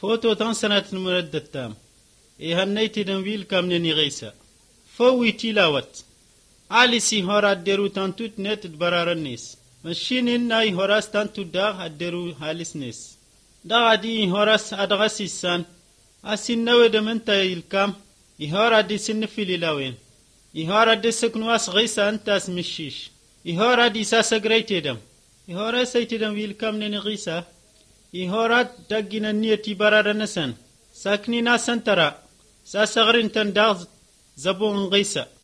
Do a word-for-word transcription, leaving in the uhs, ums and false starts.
فوتو تنسنة المرد التام إهنيت دنفيل كامنني غيسا فوي تلاوت علي سي هورا ديرو تانتوت نت برارنيس مشين ناي هوراس تانتو داغ الديرو هالسنيس داغ دي هوراس أدغسي السان أسين نوي دمنتا الكام إهورا دي سن في للاوين إهورا دي سكنواس غيسا أنتاس مشيش إهورا دي ساسا غريتدم إهورا سيتدم فيل كامنني غيسا إهورا دقنا نيتي برارنسان ساكني ناسان ترى ساسغرين تنداغ زبون غيسا